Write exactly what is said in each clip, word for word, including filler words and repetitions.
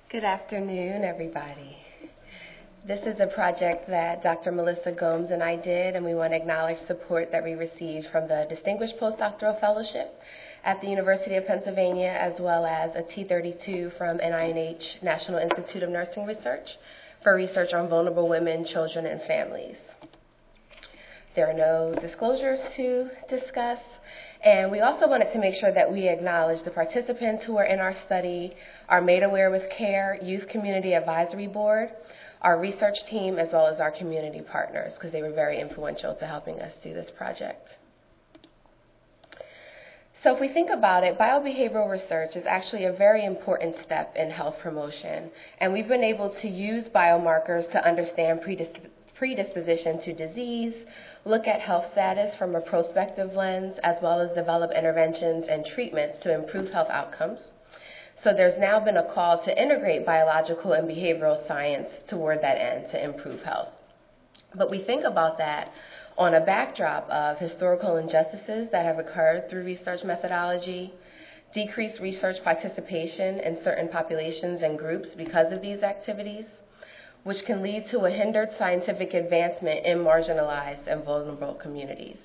Good afternoon, everybody. This is a project that Doctor Melissa Gomes and I did, and we want to acknowledge support that we received from the Distinguished Postdoctoral Fellowship at the University of Pennsylvania, as well as a T thirty-two from N I N H National Institute of Nursing Research for research on vulnerable women, children, and families. There are no disclosures to discuss, and we also wanted to make sure that we acknowledge the participants who are in our study, our Made Aware with Care Youth Community Advisory Board, our research team, as well as our community partners, because they were very influential to helping us do this project. So if we think about it, biobehavioral research is actually a very important step in health promotion, and we've been able to use biomarkers to understand predisp- predisposition to disease, look at health status from a prospective lens, as well as develop interventions and treatments to improve health outcomes. So there's now been a call to integrate biological and behavioral science toward that end to improve health. But we think about that on a backdrop of historical injustices that have occurred through research methodology, decreased research participation in certain populations and groups because of these activities, which can lead to a hindered scientific advancement in marginalized and vulnerable communities.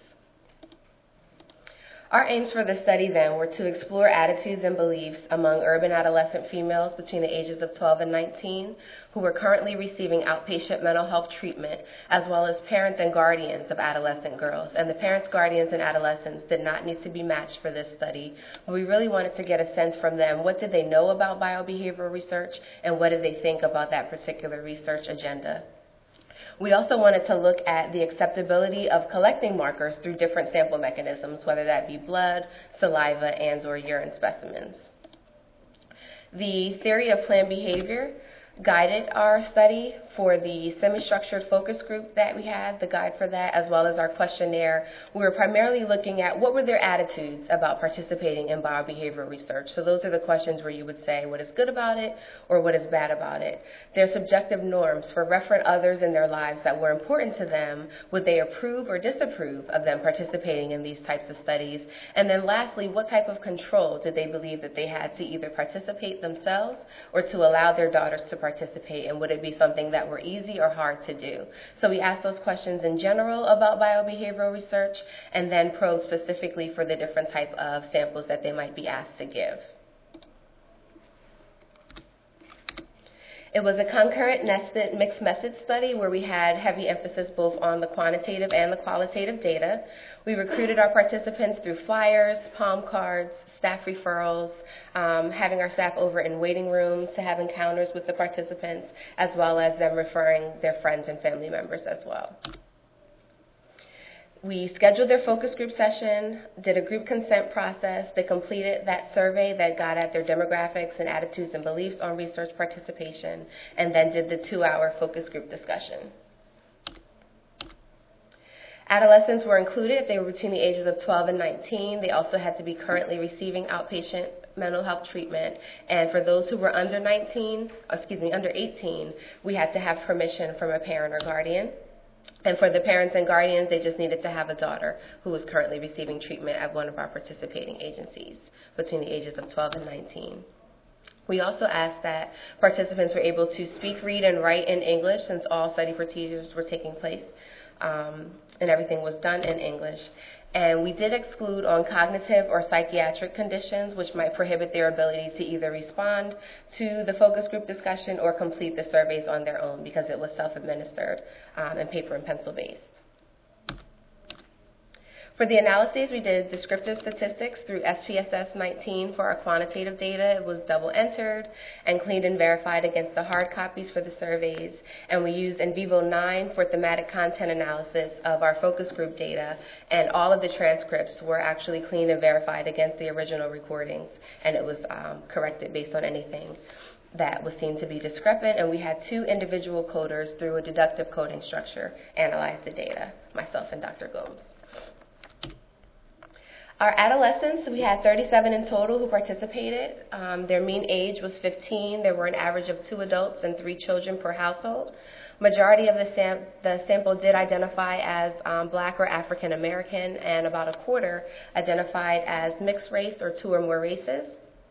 Our aims for the study then were to explore attitudes and beliefs among urban adolescent females between the ages of twelve and nineteen who were currently receiving outpatient mental health treatment, as well as parents and guardians of adolescent girls. And the parents, guardians, and adolescents did not need to be matched for this study, but we really wanted to get a sense from them, what did they know about biobehavioral research, and what did they think about that particular research agenda. We also wanted to look at the acceptability of collecting markers through different sample mechanisms, whether that be blood, saliva, and or urine specimens. The theory of planned behavior guided our study for the semi-structured focus group that we had, the guide for that, as well as our questionnaire. We were primarily looking at what were their attitudes about participating in biobehavioral research. So those are the questions where you would say what is good about it or what is bad about it. Their subjective norms for referent others in their lives that were important to them. Would they approve or disapprove of them participating in these types of studies? And then lastly, what type of control did they believe that they had to either participate themselves or to allow their daughters to participate, and would it be something that were easy or hard to do? So we asked those questions in general about biobehavioral research and then probed specifically for the different type of samples that they might be asked to give. It was a concurrent nested mixed method study where we had heavy emphasis both on the quantitative and the qualitative data. We recruited our participants through flyers, palm cards, staff referrals, um, having our staff over in waiting rooms to have encounters with the participants, as well as them referring their friends and family members as well. We scheduled their focus group session, did a group consent process. They completed that survey that got at their demographics and attitudes and beliefs on research participation, and then did the two-hour focus group discussion. Adolescents were included if they were between the ages of twelve and nineteen. They also had to be currently receiving outpatient mental health treatment. And for those who were under nineteen, excuse me, under eighteen, we had to have permission from a parent or guardian. And for the parents and guardians, they just needed to have a daughter who was currently receiving treatment at one of our participating agencies between the ages of twelve and nineteen. We also asked that participants were able to speak, read, and write in English, since all study procedures were taking place um, and everything was done in English. And we did exclude on cognitive or psychiatric conditions which might prohibit their ability to either respond to the focus group discussion or complete the surveys on their own, because it was self-administered um, and paper and pencil based. For the analyses, we did descriptive statistics through S P S S nineteen for our quantitative data. It was double entered and cleaned and verified against the hard copies for the surveys. And we used In Vivo nine for thematic content analysis of our focus group data. And all of the transcripts were actually cleaned and verified against the original recordings. And it was um, corrected based on anything that was seen to be discrepant. And we had two individual coders through a deductive coding structure analyze the data, myself and Doctor Gomes. Our adolescents, we had thirty-seven in total who participated. Um, their mean age was fifteen. There were an average of two adults and three children per household. Majority of the, sam the sample did identify as um, Black or African American, and about a quarter identified as mixed race or two or more races.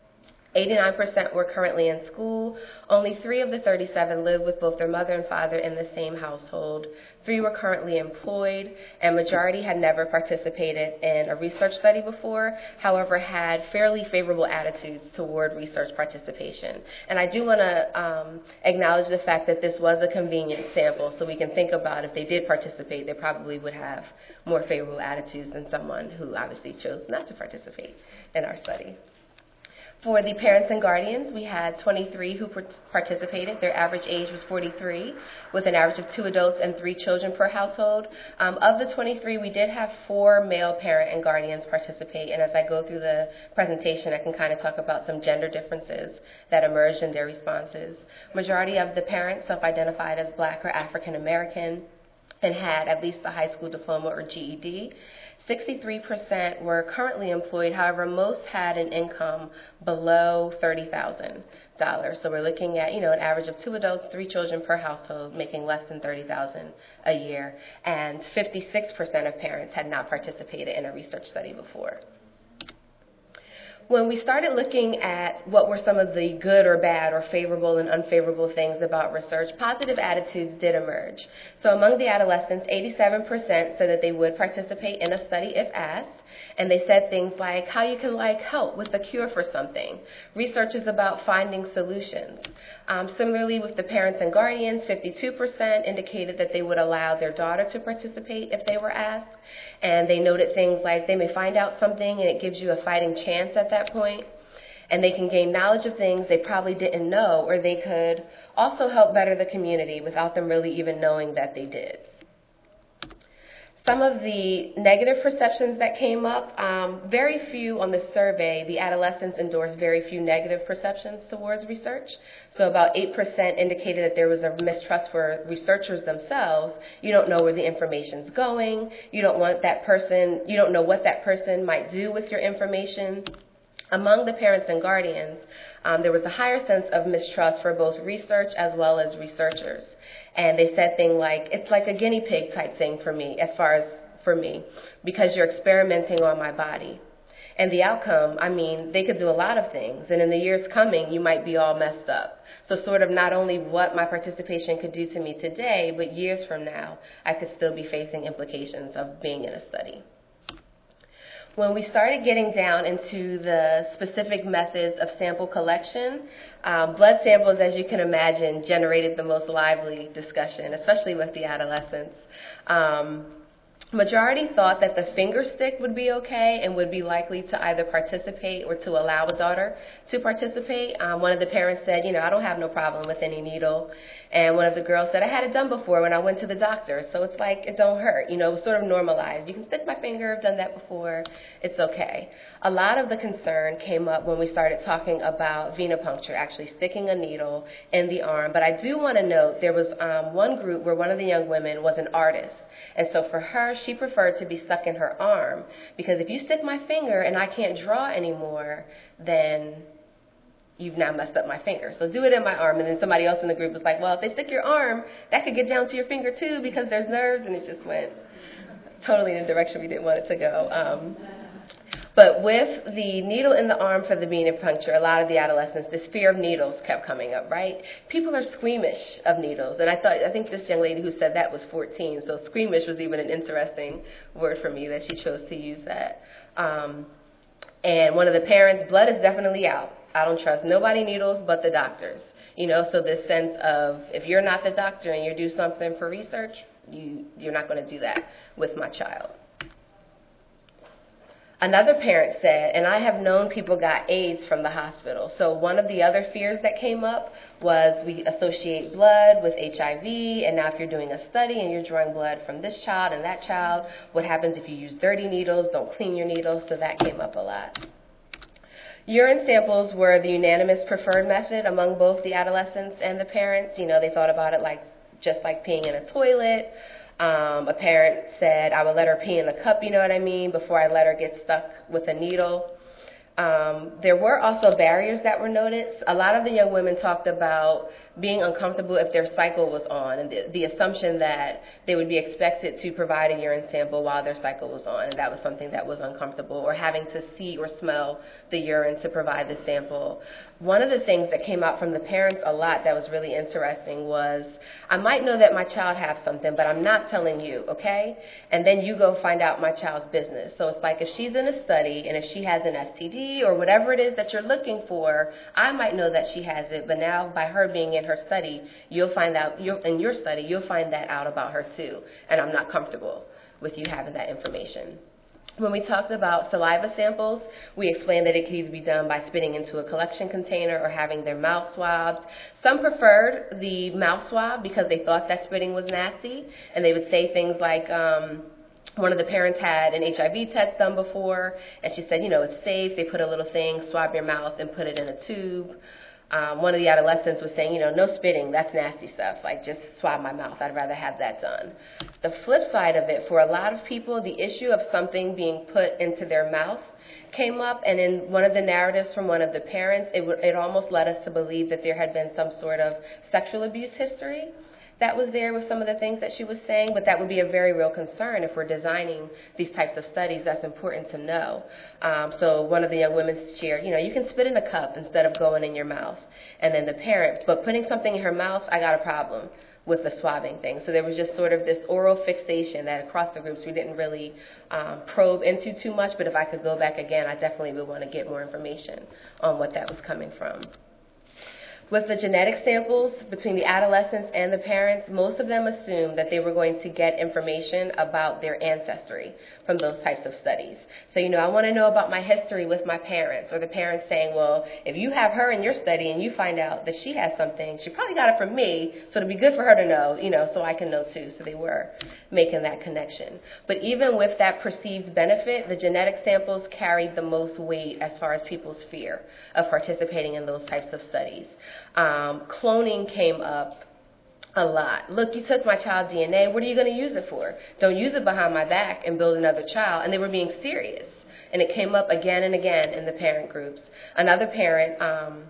eighty-nine percent were currently in school. Only three of the thirty-seven lived with both their mother and father in the same household. Three were currently employed, and majority had never participated in a research study before, however, had fairly favorable attitudes toward research participation. And I do want to um, acknowledge the fact that this was a convenient sample, so we can think about if they did participate, they probably would have more favorable attitudes than someone who obviously chose not to participate in our study. For the parents and guardians, we had twenty-three who participated. Their average age was forty-three, with an average of two adults and three children per household. Um, of the twenty-three, we did have four male parent and guardians participate, and as I go through the presentation, I can kind of talk about some gender differences that emerged in their responses. Majority of the parents self-identified as Black or African American and had at least a high school diploma or G E D. sixty-three percent were currently employed. However, most had an income below thirty thousand dollars. So we're looking at, you know, an average of two adults, three children per household, making less than thirty thousand dollars a year. And fifty-six percent of parents had not participated in a research study before. When we started looking at what were some of the good or bad or favorable and unfavorable things about research, positive attitudes did emerge. So among the adolescents, eighty-seven percent said that they would participate in a study if asked, and they said things like how you can like help with the cure for something. Research is about finding solutions. Um, similarly, with the parents and guardians, fifty-two percent indicated that they would allow their daughter to participate if they were asked, and they noted things like they may find out something and it gives you a fighting chance at that point, and they can gain knowledge of things they probably didn't know, or they could also help better the community without them really even knowing that they did. Some of the negative perceptions that came up, um, very few on the survey, the adolescents endorsed very few negative perceptions towards research. So about eight percent indicated that there was a mistrust for researchers themselves. You don't know where the information's going. You don't want that person, you don't know what that person might do with your information. Among the parents and guardians, um, there was a higher sense of mistrust for both research as well as researchers. And they said things like, it's like a guinea pig type thing for me, as far as for me, because you're experimenting on my body. And the outcome, I mean, they could do a lot of things. And in the years coming, you might be all messed up. So sort of not only what my participation could do to me today, but years from now, I could still be facing implications of being in a study. When we started getting down into the specific methods of sample collection, um, blood samples, as you can imagine, generated the most lively discussion, especially with the adolescents. Um, Majority thought that the finger stick would be okay and would be likely to either participate or to allow a daughter to participate. Um, one of the parents said, you know, I don't have no problem with any needle. And one of the girls said, I had it done before when I went to the doctor, so it's like it don't hurt. You know, it was sort of normalized. You can stick my finger, I've done that before, it's okay. A lot of the concern came up when we started talking about venipuncture, actually sticking a needle in the arm. But I do want to note there was um, one group where one of the young women was an artist. And so for her, she preferred to be stuck in her arm, because if you stick my finger and I can't draw anymore, then you've now messed up my finger. So do it in my arm. And then somebody else in the group was like, well, if they stick your arm, that could get down to your finger too, because there's nerves. And it just went totally in the direction we didn't want it to go. Um, But with the needle in the arm for the venipuncture, a lot of the adolescents, this fear of needles kept coming up, right? People are squeamish of needles. And I thought, I think this young lady who said that was fourteen. So squeamish was even an interesting word for me that she chose to use that. Um, and one of the parents, blood is definitely out. I don't trust nobody needles but the doctors. You know, so this sense of if you're not the doctor and you do something for research, you, you're not going to do that with my child. Another parent said, and I have known people got AIDS from the hospital. So one of the other fears that came up was we associate blood with H I V, and now if you're doing a study and you're drawing blood from this child and that child, what happens if you use dirty needles, don't clean your needles? So that came up a lot. Urine samples were the unanimous preferred method among both the adolescents and the parents. You know, they thought about it like just like peeing in a toilet. Um, a parent said, I would let her pee in the cup, you know what I mean, before I let her get stuck with a needle. Um, there were also barriers that were noted. A lot of the young women talked about being uncomfortable if their cycle was on, and the, the assumption that they would be expected to provide a urine sample while their cycle was on, and that was something that was uncomfortable, or having to see or smell the urine to provide the sample. One of the things that came out from the parents a lot that was really interesting was, I might know that my child has something, but I'm not telling you, okay? And then you go find out my child's business. So it's like if she's in a study, and if she has an S T D or whatever it is that you're looking for, I might know that she has it, but now by her being in her study, you'll find out, you'll, in your study, you'll find that out about her too, and I'm not comfortable with you having that information. When we talked about saliva samples, we explained that it could either be done by spitting into a collection container or having their mouth swabbed. Some preferred the mouth swab because they thought that spitting was nasty, and they would say things like, um, one of the parents had an H I V test done before, and she said, you know, it's safe. They put a little thing, swab your mouth, and put it in a tube. Um, one of the adolescents was saying, you know, no spitting, that's nasty stuff. Like, just swab my mouth. I'd rather have that done. The flip side of it, for a lot of people, the issue of something being put into their mouth came up, and in one of the narratives from one of the parents, it, w- it almost led us to believe that there had been some sort of sexual abuse history that was there with some of the things that she was saying, but that would be a very real concern if we're designing these types of studies. That's important to know. Um, so one of the young women shared, you know, you can spit in a cup instead of going in your mouth. And then the parent, but putting something in her mouth, I got a problem with the swabbing thing. So there was just sort of this oral fixation that across the groups we didn't really um, probe into too much, but if I could go back again, I definitely would want to get more information on what that was coming from. With the genetic samples between the adolescents and the parents, most of them assumed that they were going to get information about their ancestry from those types of studies. So, you know, I want to know about my history with my parents, or the parents saying, well, if you have her in your study and you find out that she has something, she probably got it from me, so it'd be good for her to know, you know, so I can know too. So they were making that connection. But even with that perceived benefit, the genetic samples carried the most weight as far as people's fear of participating in those types of studies. Um, cloning came up a lot. Look, you took my child's D N A. What are you going to use it for? Don't use it behind my back and build another child. And they were being serious. And it came up again and again in the parent groups. Another parent um,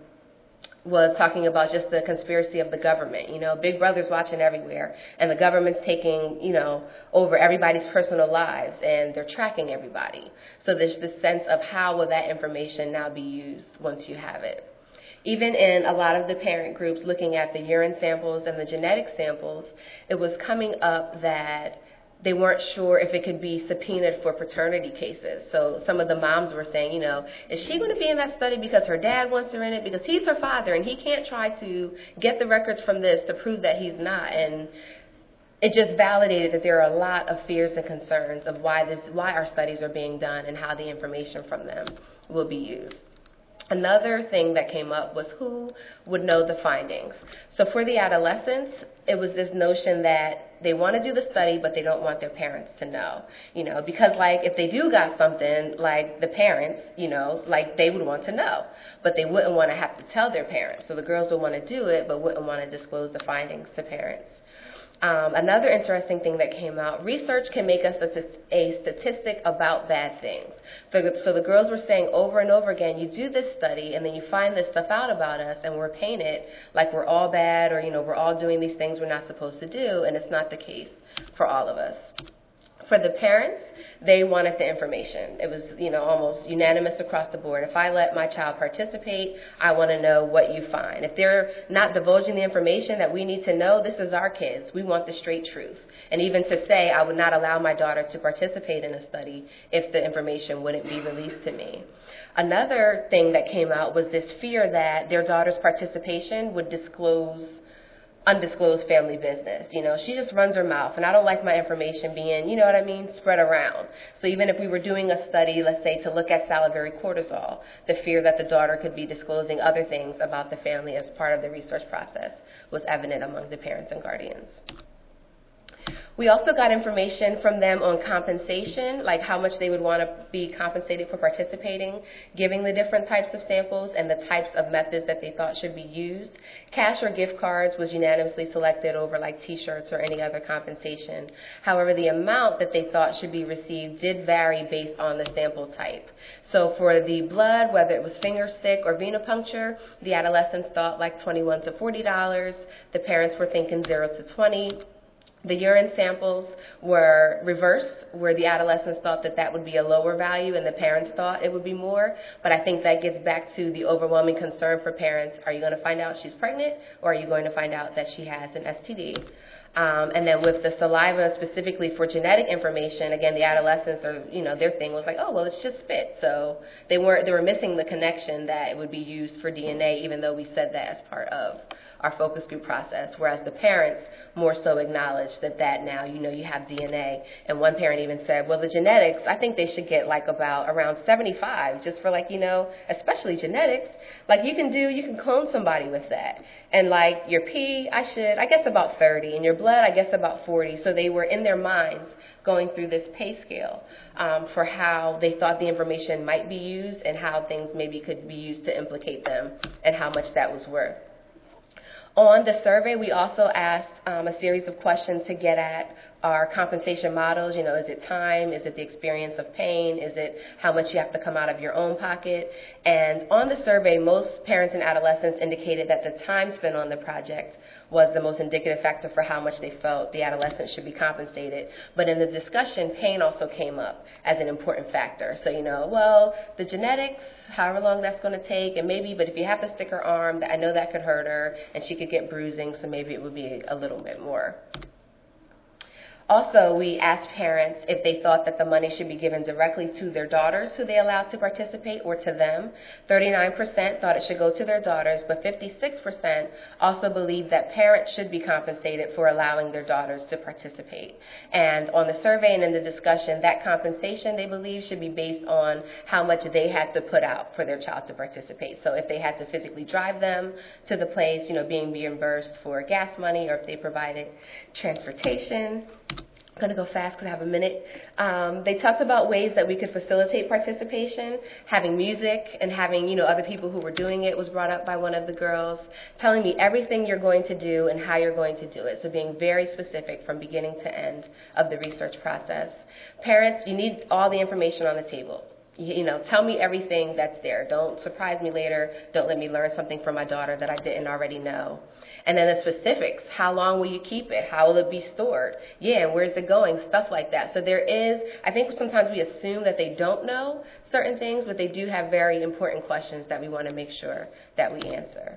was talking about just the conspiracy of the government. You know, Big Brother's watching everywhere, and the government's taking, you know, over everybody's personal lives, and they're tracking everybody. So there's this sense of how will that information now be used once you have it. Even in a lot of the parent groups looking at the urine samples and the genetic samples, it was coming up that they weren't sure if it could be subpoenaed for paternity cases. So some of the moms were saying, you know, is she going to be in that study because her dad wants her in it? Because he's her father, and he can't try to get the records from this to prove that he's not. And it just validated that there are a lot of fears and concerns of why this, why our studies are being done and how the information from them will be used. Another thing that came up was who would know the findings. So for the adolescents, it was this notion that they want to do the study, but they don't want their parents to know. You know, because like if they do got something, like the parents, you know, like they would want to know, but they wouldn't want to have to tell their parents. So the girls would want to do it, but wouldn't want to disclose the findings to parents. Um, another interesting thing that came out, research can make us a, a statistic about bad things. So, so the girls were saying over and over again, you do this study and then you find this stuff out about us and we're painted like we're all bad, or, you know, we're all doing these things we're not supposed to do, and it's not the case for all of us. For the parents, they wanted the information. It was, you know, almost unanimous across the board. If I let my child participate, I want to know what you find. If they're not divulging the information that we need to know, this is our kids. We want the straight truth. And even to say I would not allow my daughter to participate in a study if the information wouldn't be released to me. Another thing that came out was this fear that their daughter's participation would disclose undisclosed family business. You know, she just runs her mouth, and I don't like my information being, you know what I mean, spread around. So even if we were doing a study, let's say, to look at salivary cortisol, the fear that the daughter could be disclosing other things about the family as part of the research process was evident among the parents and guardians. We also got information from them on compensation, like how much they would want to be compensated for participating, giving the different types of samples and the types of methods that they thought should be used. Cash or gift cards was unanimously selected over like t-shirts or any other compensation. However, the amount that they thought should be received did vary based on the sample type. So for the blood, whether it was finger stick or venipuncture, the adolescents thought like twenty-one to forty dollars. The parents were thinking zero to twenty. The urine samples were reversed, where the adolescents thought that that would be a lower value and the parents thought it would be more. But I think that gets back to the overwhelming concern for parents. Are you going to find out she's pregnant, or are you going to find out that she has an S T D? Um, and then with the saliva, specifically for genetic information, again, the adolescents are, you know, their thing was like, oh, well, it's just spit. So they weren't, they were missing the connection that it would be used for D N A, even though we said that as part of our focus group process, whereas the parents more so acknowledged that that now, you know, you have D N A. And one parent even said, well, the genetics, I think they should get like about around seventy-five, just for like, you know, especially genetics. Like you can do, you can clone somebody with that. And like your pee, I should, I guess about thirty, and your blood, I guess about forty. So they were in their minds going through this pay scale um, for how they thought the information might be used and how things maybe could be used to implicate them and how much that was worth. On the survey, we also asked um, a series of questions to get at our compensation models. You know, is it time? Is it the experience of pain? Is it how much you have to come out of your own pocket? And on the survey, most parents and adolescents indicated that the time spent on the project was the most indicative factor for how much they felt the adolescents should be compensated. But in the discussion, pain also came up as an important factor. So, you know, well, the genetics, however long that's going to take, and maybe, but if you have to stick her arm, I know that could hurt her, and she could get bruising, so maybe it would be a little bit more. Also, we asked parents if they thought that the money should be given directly to their daughters who they allowed to participate or to them. thirty-nine percent thought it should go to their daughters, but fifty-six percent also believed that parents should be compensated for allowing their daughters to participate. And on the survey and in the discussion, that compensation, they believe, should be based on how much they had to put out for their child to participate. So if they had to physically drive them to the place, you know, being reimbursed for gas money, or if they provided transportation. I'm going to go fast because I have a minute. Um, they talked about ways that we could facilitate participation. Having music and having, you know, other people who were doing it was brought up by one of the girls, telling me everything you're going to do and how you're going to do it. So being very specific from beginning to end of the research process. Parents, you need all the information on the table. You, you know, tell me everything that's there. Don't surprise me later. Don't let me learn something from my daughter that I didn't already know. And then the specifics, how long will you keep it? How will it be stored? Yeah, and where's it going? Stuff like that. So there is, I think sometimes we assume that they don't know certain things, but they do have very important questions that we want to make sure that we answer.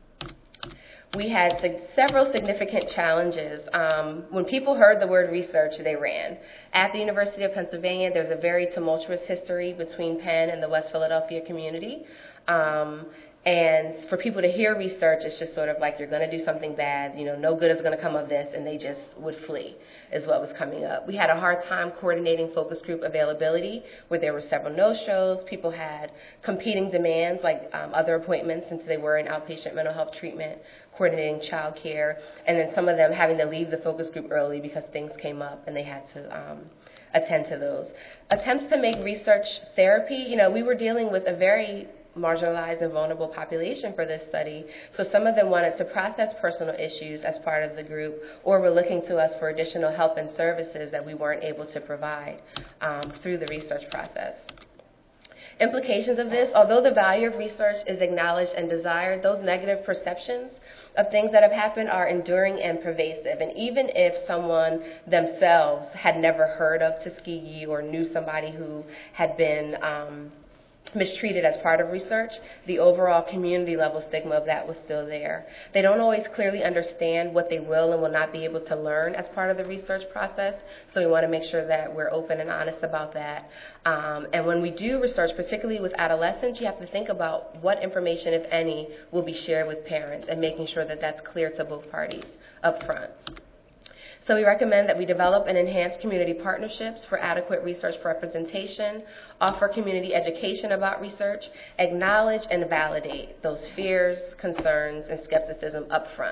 We had several significant challenges. Um, when people heard the word research, they ran. At the University of Pennsylvania, there's a very tumultuous history between Penn and the West Philadelphia community. Um, And for people to hear research, it's just sort of like you're going to do something bad, you know, no good is going to come of this, and they just would flee, is what was coming up. We had a hard time coordinating focus group availability, where there were several no-shows. People had competing demands, like um, other appointments, since they were in outpatient mental health treatment, coordinating child care, and then some of them having to leave the focus group early because things came up and they had to um, attend to those. Attempts to make research therapy, you know, we were dealing with a very marginalized and vulnerable population for this study. So some of them wanted to process personal issues as part of the group, or were looking to us for additional help and services that we weren't able to provide um, through the research process. Implications of this, although the value of research is acknowledged and desired, those negative perceptions of things that have happened are enduring and pervasive. And even if someone themselves had never heard of Tuskegee or knew somebody who had been um, mistreated as part of research, the overall community level stigma of that was still there. They don't always clearly understand what they will and will not be able to learn as part of the research process, so we want to make sure that we're open and honest about that. Um, and when we do research, particularly with adolescents, you have to think about what information, if any, will be shared with parents, and making sure that that's clear to both parties up front. So we recommend that we develop and enhance community partnerships for adequate research representation, offer community education about research, acknowledge and validate those fears, concerns, and skepticism up front,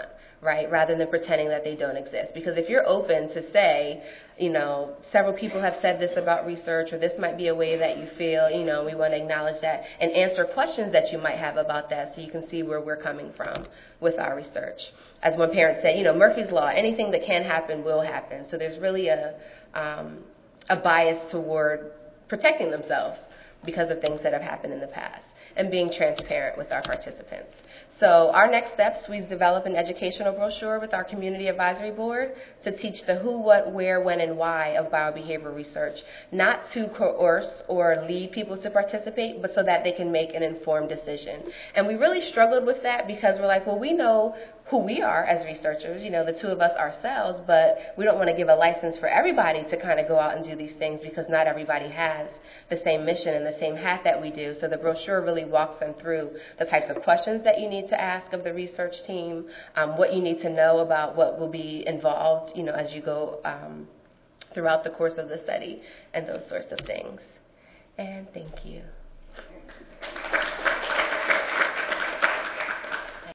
right, rather than pretending that they don't exist. Because if you're open to say, you know, several people have said this about research, or this might be a way that you feel, you know, we want to acknowledge that and answer questions that you might have about that so you can see where we're coming from with our research. As one parent said, you know, Murphy's Law, anything that can happen will happen. So there's really a, um, a bias toward protecting themselves because of things that have happened in the past, and being transparent with our participants. So our next steps, we've developed an educational brochure with our Community Advisory Board to teach the who, what, where, when, and why of biobehavioral research, not to coerce or lead people to participate, but so that they can make an informed decision. And we really struggled with that because we're like, well, we know who we are as researchers, you know, the two of us ourselves, but we don't want to give a license for everybody to kind of go out and do these things because not everybody has the same mission and the same hat that we do. So the brochure really walks them through the types of questions that you need to ask of the research team, um, what you need to know about what will be involved, you know, as you go um, throughout the course of the study, and those sorts of things. And thank you.